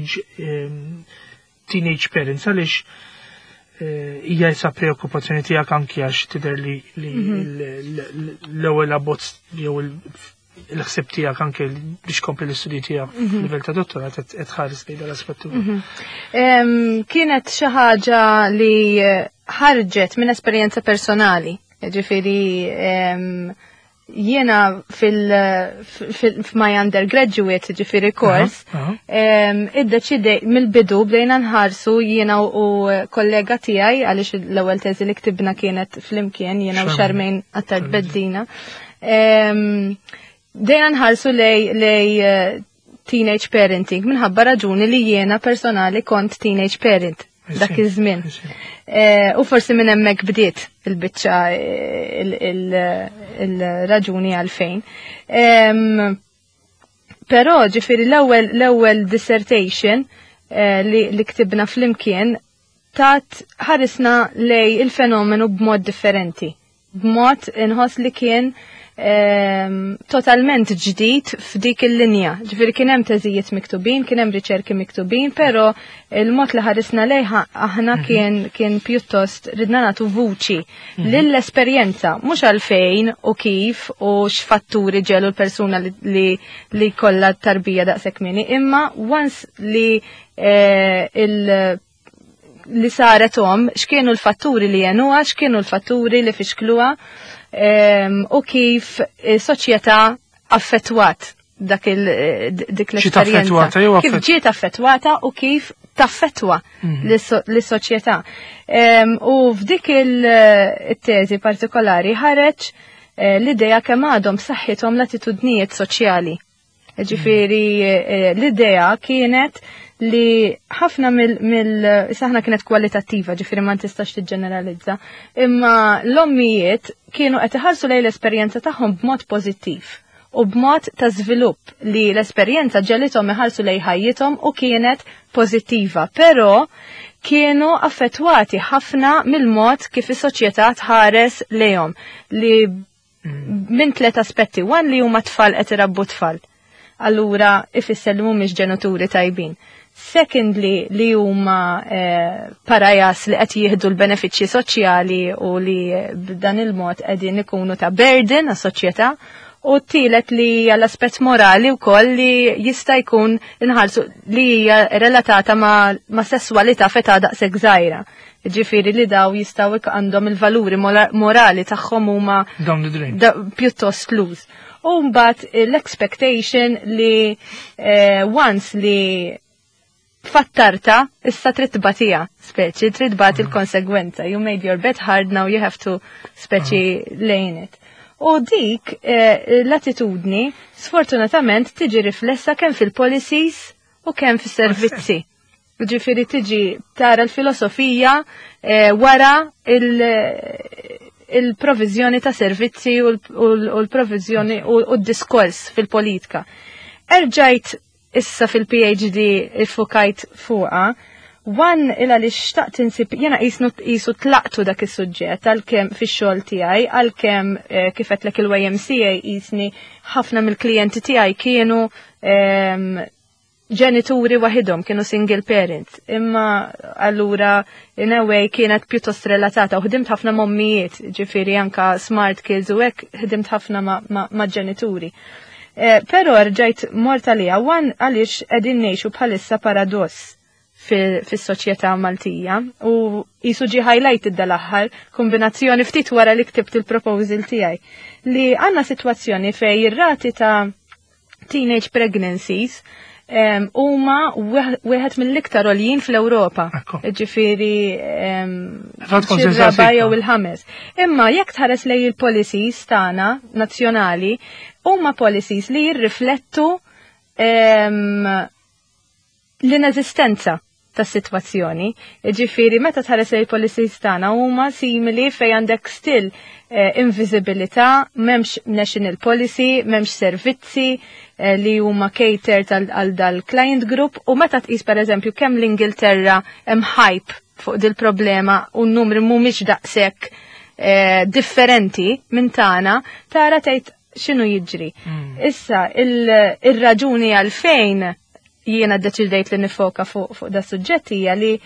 teenage parents, għaliex hija issa preokkupazzjoni tiegħek anki għax tidher li l-ewwel abbozz jew il-ħsieb tiegħek anke biex kompli l-istudji tiegħek f'livell ta' dottorat qed tħares lejn l-aspett. Kienet xi ħaġa li ħarġet minn esperjenza personali, ġifieri jiena f'my undergraduate ġifiri course, id-deċidej mill-bidu bdejna nħarsu jiena u kollega tiegħi għaliex l-ewwel teżi li ktibna kienet flimkien jiena u Xarmejn Attard Beddina. Bdejna nħarsu lej teenage parenting minħabba raġuni li jiena personali kont teenage parent dak iż-żmien. U forsi minn hemmhekk bdiet il-biċċa il-raġuni għalfejn. Però ġifieri l-ewwel dissertation li ktibna flimkien tat ħarisna lej il-fenomenu b'mod differenti. B'mod inħoss li kien totalment ġdid f'dik il-linja. Ġifieri kien hemm teżijiet miktubin, kien hemm riċerki miktubin, però il-mod li ħarisna lejha aħna kien pjuttost ridna nagħtu vuċi lill-esperjenza, mhux għalfejn u kif u x'fatturi ġelu l-persuna li kollha tarbija daqshekk mieni, imma once li li sarethom x'kienu l-fatturi li jenuha, x'kienu l-fatturi li fixkluha, u kif soċjetà affettwat dik l-esperjenza. Kif ġiet affettwata u kif taffettwa lis-soċjetà. U f'dik il-teżi partikolari ħareġ l-idea kemm għadhom saħħithom l-attitudnijiet soċjali. Ġifieri l-idea kienet li ħafna saħna kienet kwalitattiva, ġifieri ma tistax tiġġeneralizza, imma l-ommijiet kienu qed iħarsu lejn l-esperjenza tagħhom b'mod pożittiv u b'mod ta' żvilupp li l-esperjenza ġelithom iħarsu lejn ħajjithom u kienet pożittiva, però kienu affettwati ħafna mill-mod kif is-soċjetà tħares lejhom li minn 3 aspetti. One li huma tfal qed irabbu tfal. Allura ifisser li mhumiex ġenituri tajbin. Secondly, li huma parajas li qed jieħdu l-benefiċċji soċjali u li b'dan il-mod qegħdin ikunu ta' burden għas-soċjetà. U t-tielet li l-aspett morali wkoll li jista' jkun inħarsu li hija relatata ma' sesswalità feta daqshekk żgħira. Ġifieri li daw jistgħu għandhom il-valuri morali tagħhom huma pjuttost luz. U mbagħad l-expectation li once li fattarta, issa trid tbatija, speċi, trid tbati il-konsegwenza. You made your bed hard, now you have to speċi lejn it. U dik l-attitudni sfortunatament tiġi riflessa kemm fil-policies u kemm fis-servizzi. Ġifieri tiġi tara l-filosofija wara il-provizjoni ta' servizzi u l-provizjoni u d-diskors fil-politika. Erġajt issa fil-PhD ifukajt fuqa, illa li xtaqt insib, jena jisu tlaqtu dak is-suġġett għal-kem fix-xogħol tiegħi, għal-kem kifetlek il-YMCA jisni ħafna mill-klijenti tiegħi kienu ġenituri waħidhom, kienu single parents. Imma allura in a way kienet pjuttost relatata u ħdimt ħafna mommijiet, ġifieri anka smart kids u hekk ħdimt ħafna ma' ġenituri. Pero rġajt morta li għawan għalix edin neħxu bħalissa paradoss fil-soċjetà Maltija u jisuġi highlighted dal-aħħar kombinazzjoni ftit wara li ktibt il-proposal tiegħi li għanna situazzjoni fej ir-rati ta' teenage pregnancies huma wieħed mill-iktar għoljin fl-Ewropa. Ġifieri xi jew il-ħames. Imma jekk tħares lej il-policies tagħna nazzjonali huma policies li jirriflettu l-ineżistenza tas-sitwazzjoni. Ġifieri meta tħares lej il-policies tagħna huma simili fejn għandek still invisibilità, m'hemmx national policy, m'hemmx servizzi li huma catered għal dal-client group u meta tqis pereżempju kemm l-Ingilterra hemm hype fuq dil-problema u n-numri mhumiex daqshekk differenti minn tagħna, tara tgħid x'inhu jiġri. Issa ir-raġuni għalfejn jiena ddeċidejt li nifoka fuq da suġġett hija li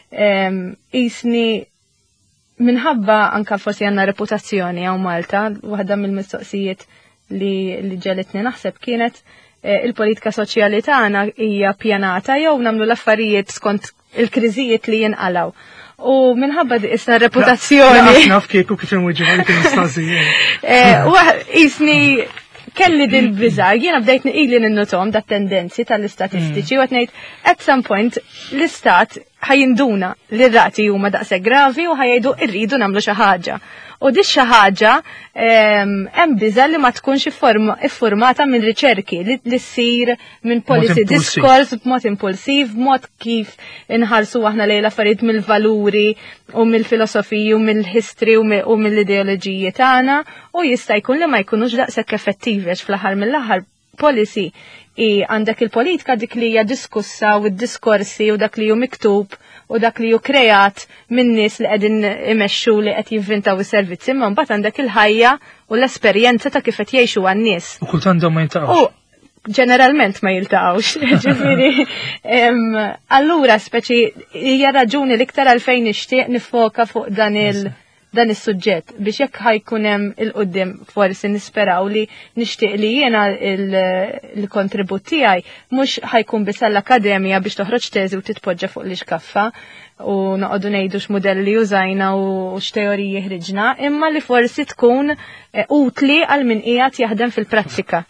qisni minħabba anka forsi għandna reputazzjoni għaw Malta, waħda mill-mistoqsijiet li ġelitni naħseb kienet il-politika soċjali tagħna hija pjanata jew nagħmlu l-affarijiet skont il-kriżijiet li jinqalaw. U minħabba isna reputazzjoni. Naf kif inwiġġiħ dik il-mistoqsijiet. Isni kelli dil-biża, jiena bdejt ili ninnutom dat tendenzi tal-istatistiċi u qed ngħid at some point l-istat ħajinduna li r-rati huma daqshekk gravi u ħajgħidu rridu nagħmlu xi ħaġa. U di xi ħaġa hemm biża li ma tkunx iffurmata minn riċerki li ssir minn policy discourse b'mod impulsiv, b'mod kif inħarsu aħna lejn l-affarijiet mill-valuri u mill-filosofiji u mill-history u mill-ideoloġiji tagħna u jista' jkun li ma jkunux daqshekk effettivi għax fl-aħħar mill-aħħar policy għandek il-politika dik li hija diskussa u d-diskorsi u dak li hu miktub u dak li hu kreat minn nies li qegħdin imexxu li qed jivvintaw is-servizzi, imma mbagħad għandek il-ħajja u l-esperjenza ta' kif qed jgħixu għan-nies. U kultant ma jiltaqgħux. Ġeneralment ma jiltaqgħux. Ġifieri allura speċi hija raġuni l-iktar għalfejn nixtieq nifoka fuq dan is-suġġett biex jekk ħajkun hemm il-qudiem forsi nisperaw li nixtieq li jiena l-kontribut tiegħi mhux ħajkun biss l-akademja biex toħroġ teżi u titpoġġa fuq l-ixkaffa u noqogħdu ngħidu x'modelli użajna u x'teoriji ħriġna, imma li forsi tkun utli għal min qiegħed jaħdem fil-prattika.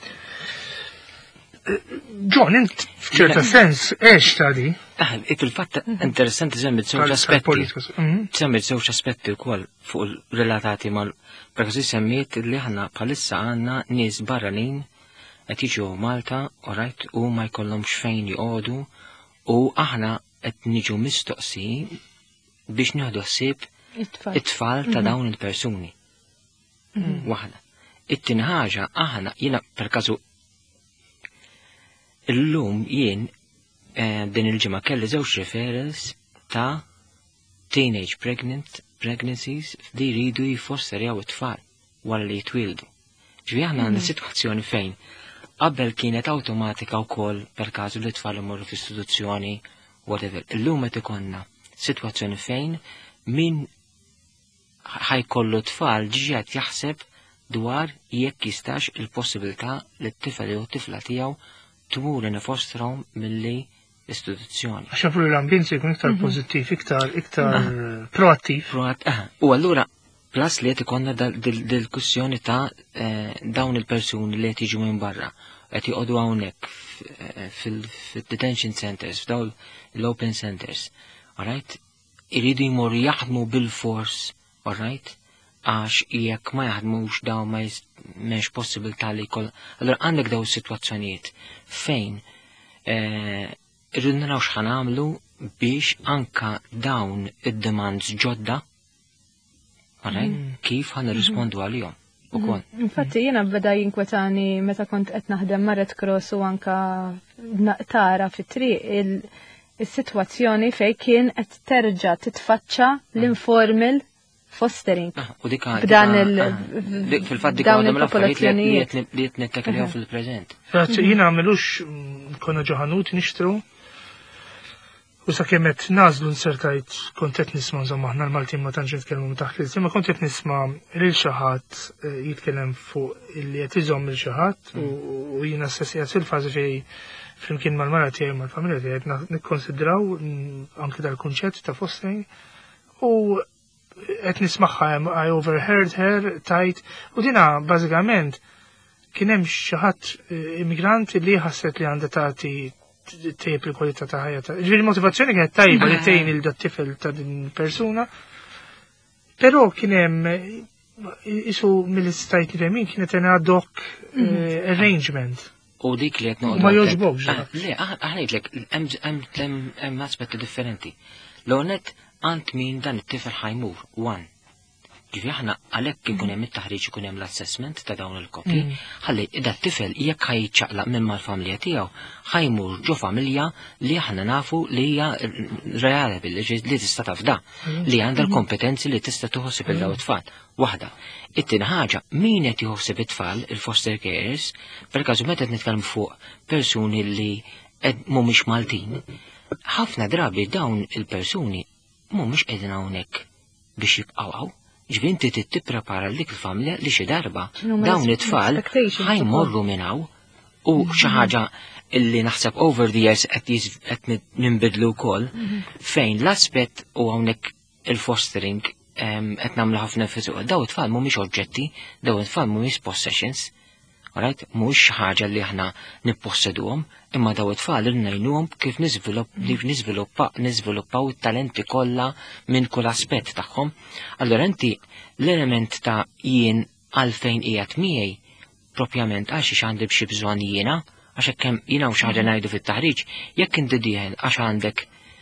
John, int f'ċerta sens eħx ta' di? Fil-fatt interessanti żemmit żewġ aspetti. Żemmit żewġ aspetti wkoll fuq relatati mal-perkassi semmiet li aħna bħalissa għandna nies barranin qed jiġu Malta orajt u ma jkollhomx fejn joqogħdu u aħna qed niġu mistoqsi biex nieħdu ħsieb it-tfal ta' dawn il-persuni. Waħda. It-tieni ħaġa aħna jiena perkażu illum jien din il-ġimgħa kelli żewġ referrals ta' teenage pregnancies li jridu jfosserjaw it-tfal wara li jitwildu. Ġifi aħna għandna sitwazzjoni fejn qabel kienet awtomatika wkoll per każu li tfal imorru fl-istituzzjoni whatever. Illum qed ikonna sitwazzjoni fejn min ħajkollu tfal ġiet jaħseb dwar jekk jistax il-possibilità li t-tifel jew t-tifla tiegħu tmur nifostrom milli l-istituzzjoni. Għaxafru l-ambjent jkun iktar pozittiv, iktar proattiv. U allura plus li qed ikonna dil-kussjoni ta' dawn il-persuni li qed jiġu minn barra, qed joqogħdu hawnhekk fil-detention centers, f'dawn l-open centers, alright? Iridu jmorru jaħdmu bil-fors, alright? Għax jekk ma jaħdmux dawn ma m'hemmx possibilità li jkoll. Allura għandek dawn is-sitwazzjonijiet fejn irridu naraw x'ħan nagħmlu biex anka dawn id-demands ġodda, kif ħan nirrispondu għalihom ukoll. Infatti jiena beda jinkwetani meta kont qed naħdem ma' Red Cross u anka tara fit-triq is-sitwazzjoni fejn kien qed terġa' titfaċċa l-informal fostering. B'dan fil-fatt dik għadhom l-affarijiet li qed nittakilhom fil-preżent. Jiena għamilux konna ġoħanut nixtru. U sa kemmet nazlu nsertajt kontet nisma nżomma ħna l-Maltin ma tantx nitkellmu taħt l-izzi, ma kontet nisma lil xi ħadd jitkellem fuq illi qed iżomm lil xi ħadd u jiena stess fil-fażi fejn flimkien mal-mara tiegħi mal-familja tiegħi qed nikkonsidraw anke dal-kunċett ta' fostering u qed nismagħha I overheard her tajt u dina bażikament kien hemm xi ħadd immigrant li ħasset li għandha tagħti tejb il-kwalità ta' ħajja. Ġifieri motivazzjoni kienet tajba li tgħin il-tifel ta' din persuna, però kien hemm isu mill-istajt nifhmin kienet ad hoc arrangement. U dik li qed noqgħod. Ma jogħġbokx. Le, ngħidlek hemm aspetti differenti. L-onet għand min dan it-tifel ħajmur, one. Ġifi aħna għalhekk ikun hemm it-taħriġ ikun hemm l-assessment ta' dawn il-kopji, ħalli dat-tifel jekk ħajċaqlaq minn mal-familja tiegħu ħajmur ġo familja li aħna nafu li hija reliable li tista' tafda, li għandha l-kompetenzi li tista' tuħossib il-daw it-tfal. Waħda. It-tieni ħaġa, min qed jħossib it-tfal, il-foster carers, perkażu meta qed nitkellmu fuq persuni li mhumiex Maltin, ħafna drabi dawn il-persuni mhumiex qegħdin hawnhekk biex jibqgħu. Ġvinti tipprepara lik il-familja li xi darba dawn it-tfal ħajmorru minn hawn u xi ħaġa illi naħseb over the years qed ninbidlu wkoll fejn l-aspett u hawnhekk il-fostering qed nagħmlu ħafna fisuq. Daw it-tfal mhumiex oġġetti, daw it-tfal mhumiex possessions. Alright, mhux xi ħaġa li aħna nipposseduhom, imma daw it-tfal irnejnuhom kif niżviluppaw it-talenti kollha minn kull aspett tagħhom. Allura inti l-element ta' jien għalfejn qiegħed miegħi propjament għax għandi b'xi bżonn jiena, għax hekk hemm jiena xi ħaġa ngħidu fit-taħriġ, jekk inti dieħel għax għandek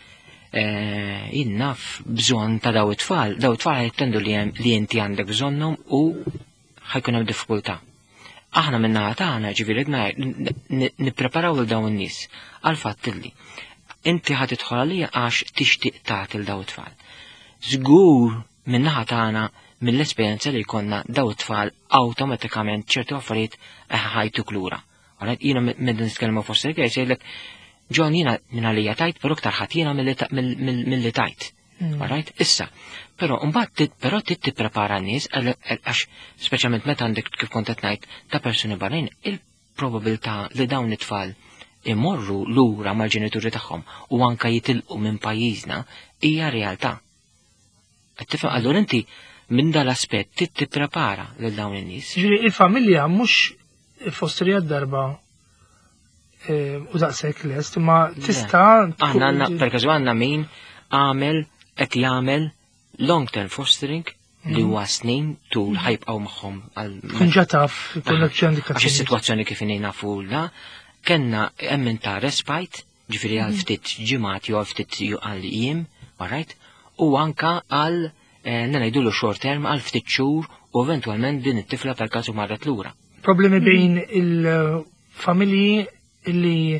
jien naf bżonn ta' daw it-tfal ħajtendu li inti għandek bżonnhom u ħajkun hemm diffikultà. Aħna minnaħa tagħna ġifieri nippreparaw lil dawn in-nies għal fatt illi inti ħad tidħol għalija għax tixtieq tagħti lil dawn it-tfal. Żgur minnaħa tagħna mill-esperjenza li jkollna dawn it-tfal awtomatikament ċertu affarijiet ħajtuk lura. Jiena minn nitkellmu foster care jgħidlek John jiena minn għalija tajt, però aktar ħadd jiena milli tajt. Issa, però mbagħad tipprepara n-nies għax speċjalment meta għandek kif kont qed ngħid ta' persuni barranin, il-probabilità li dawn it-tfal imorru lura mal-ġenituri tagħhom u anke jitilqu minn pajjiżna hija realtà. Qed tifhem allura inti minn dal-aspett tipprepara lil dawn in-nies. Ġifieri il-familja mhux fosterija d-darba u daqshekk lest, imma tista' aħna għandna perkażu għandna min għamel qed jagħmel long-term fostering li huwa snin tul ħajbqgħu magħhom għal. Kun ġa taf ikollok xi indikazzjoni. Għax is-sitwazzjoni kif inhi nafulna, kellna hemm ta' respite, ġifieri għal ftit ġimgħat jew ftit għal jiem, alright, u anka għal ngħidulu short term għal ftit xhur u eventwalment din it-tifla tal-każ marret lura. Problemi bejn il-familji illi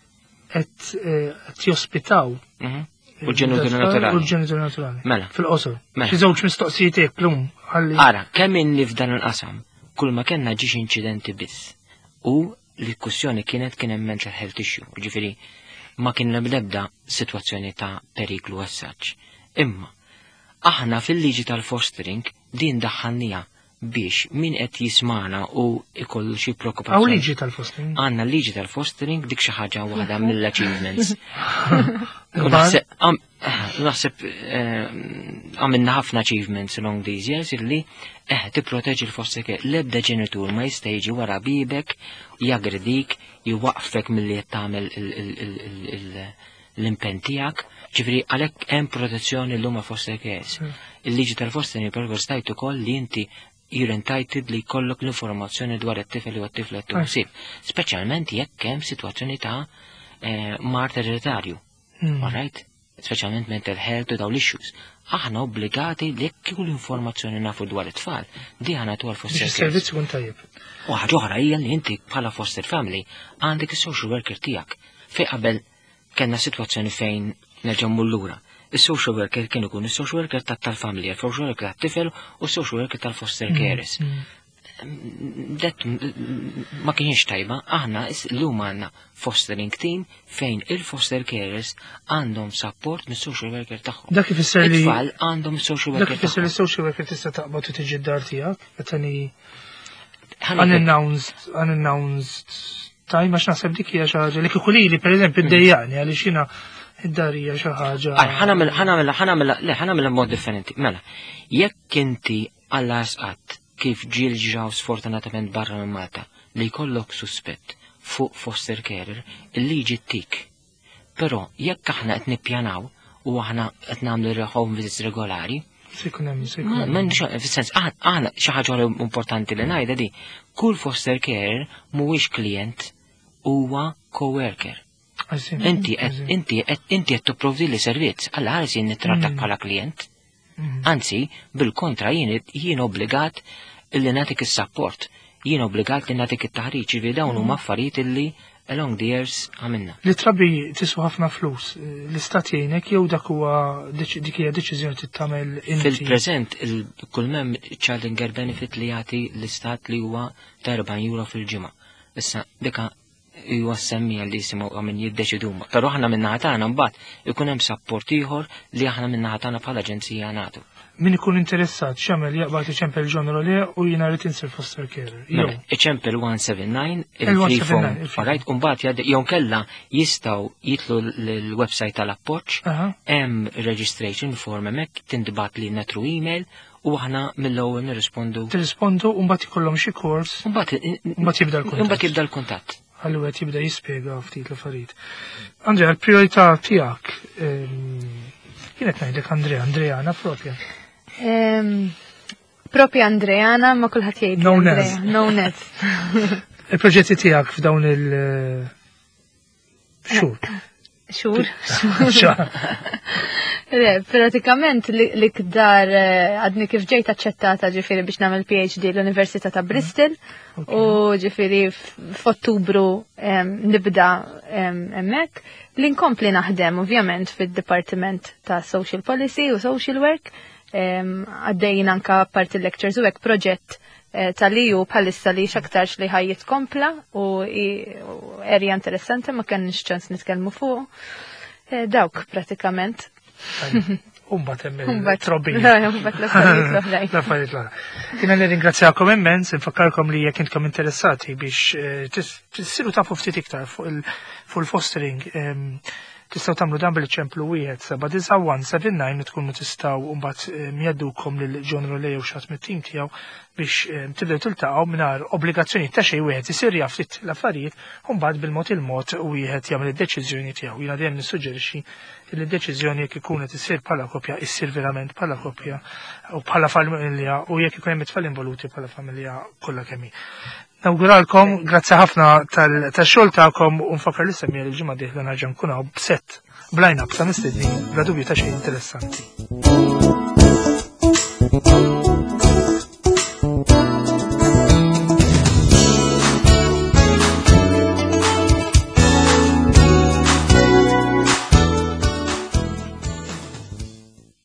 qed jospitaw. U l-ġenituri naturali. U l-ġenituri naturali. Mela. Fil-qosor. Xi żewġ mistoqsijiet hekk lum. Ara, kemm inni f'dan il-qasam kull ma kellna ġiex inċidenti biss. U l-diskussjoni kien hemm mental health issue, ġifieri ma kien l-ebda sitwazzjoni ta' periklu assaġġ. Imma aħna fil-liġi tal-fostering din daħħalnija biex min qed jismana u ikollu xi preokkupazzjoni. Aw liġi tal-fostering. Għandna liġi tal-fostering dik xi ħaġa waħda mill-achievements. Naħseb għamilna ħafna achievements along these years illi tipproteġi l-foster care. L-ebda ġenitur ma jista' jiġi wara bibek, jagredik, jwaqfek milli qed tagħmel l-impenn tiegħek. Ġifieri għalhekk hemm protezzjoni llum foster cares. Il-liġi tal-fostering pervers tajt ukoll li inti you're entitled li jkollok l-informazzjoni dwar it-tifel u t-tifla t-tusib, speċjalment jekk hemm sitwazzjoni ta' mart ereditарju. Alright? Speċjalment mental health u dawn l-issues. Aħna obbligati li jekk kull informazzjoni nafu dwar it-tfal, di ħana tu għal-foster care. Servizz kun tajjeb. U ħaġa oħra hija li inti bħala foster family għandek is-social worker tiegħek. Fejn qabel kellna sitwazzjoni fejn nerġgħu lura. Is-social worker kien ikun is-social worker tal-familja, il-social worker tat-tifel u s-social worker tal-foster carers. Det ma kienx tajba, aħna llum għandna fostering team fejn il-foster carers għandhom support mis-social worker tagħhom. Dak ifisser li it-tfal għandhom social worker. Dak ifisser li social worker tista' taqbad u tiġi d-dar tiegħek qed unannounced time għax naħseb dik hija xi ħaġa li kieku lili pereżempju ddejjaqni għaliex jiena id-darija xi ħaġa. ħanamel mod differenti. Mela, jekk inti alla sqatt kif ġaw sfortunatament barra minn Malta li jkollok suspett fuq foster carer, il-liġi tik. Però jekk aħna qed nippjanaw u aħna qed nagħmlu home visits regolari, fis-sens aħna xi ħaġa importanti li ngħidha di, kull foster carer mhuwiex klient huwa coworker. Inti qed tipprovdi li servizz, alla ħares jien nittrattak bħala klient. Anzi, bil-kontra jien obbligat illi nagħtik is-support, jien obbligat li nagħtik it-taħriġ, ġifieri dawn huma affarijiet illi along the years għamilna. Li trabbi tiswa ħafna flus, l-istat jgħinek jew dik hija deċiżjoni tittamel inti. Fil-preżent kull memm child care benefit li jagħti l-istat li huwa ta' 40 euro fil-ġimgħa. Issa dika huwa semmija li jisimgħu għamin jiddeċiduma. Però aħna min-naħa tagħna mbagħad ikun hemm support ieħor li aħna min-naħa tagħna bħala aġenzija nagħtu. Min ikun interessat x'jagħmel jaqbad iċempel John Role u jiena rrid insir foster carer. Iċempel 179 il-free form, alright, u mbagħad jew kella jistgħu jitlu l-website tal-appoġġ, hemm registration form hemmhekk tindbat lilna through email u aħna mill-ewwel nirrispondu. Tirrispondu u mbagħad ikollhom xi kors. Mbagħad jibda l-kuntatt. Għallu għet jibda jispiega ftit l-affarijiet. Andrea, l-priorità tijak, kienet najdek Andreana propja? Propja Andreana, ma kullħat jgħid. No net. Il-proġetti tijak f'dawn xur. Pratikament li kdar għadni kif ġejt aċċettata ġifiri biex namel PhD l-Università ta' Bristol u ġifiri f'Ottubru nibda emmek li nkompli naħdem ovvjament fil-Departiment ta' Social Policy u Social Work għaddejjin anka parti lectures u hekk proġett tal-iju bħalissa li xaktarx li ħajjit kompla u erja interessanti ma kenniex ċans nitkellmu fuq. Dawk pratikament. Umbat trobbi. L-affarijiet l-oħra. Jina nirringrazzjakom immens, infakkarkom li jekk intkom interessati biex tissiru tafu ftit iktar fuq il-fostering. Tistaw tamlu dan bil-ċemplu wieħed 79179 tkunu tistaw mbagħad mjaddukom lil John Role u xatt mit-tim tiegħu biex tibdew tiltaqgħu mingħajr obbligazzjoni ta' xejn wieħed isir jaf ftit l-affarijiet u mbagħad bil-mod il-mod wieħed jagħmel id-deċiżjoni tiegħu. Jiena dejjem nissuġġerixxi li d-deċiżjoni jekk ikun qed issir bħala koppja issir verament bħala koppja u bħala familja u jekk ikun hemm it-tfal involuti bħala familja kollha kemm hi. Nawguralkom, grazzi ħafna tal-xogħol tagħkom u nfakar li semmija l-ġimgħa dieħla nerġa' nkun hawn b'sett bl-line up ta' mistednin bla dubju ta' xejn interessanti.